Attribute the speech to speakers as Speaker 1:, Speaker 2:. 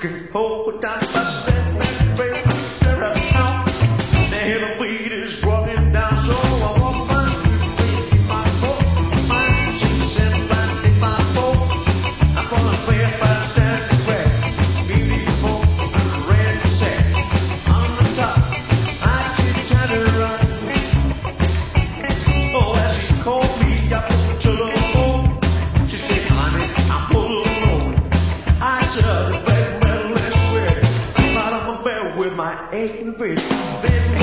Speaker 1: can hold down my step, baby, stare at how the hell weed is walking down, so I walk my street, keep my foot, my shoes and blind, take my boat. I'm gonna play a fast dance where beautiful red set on the top. I keep trying to run. Oh, as she called me up to the phone, she said, honey, I'm full alone. I said, well, let's swear. I'm out of my bed with my aching face. Then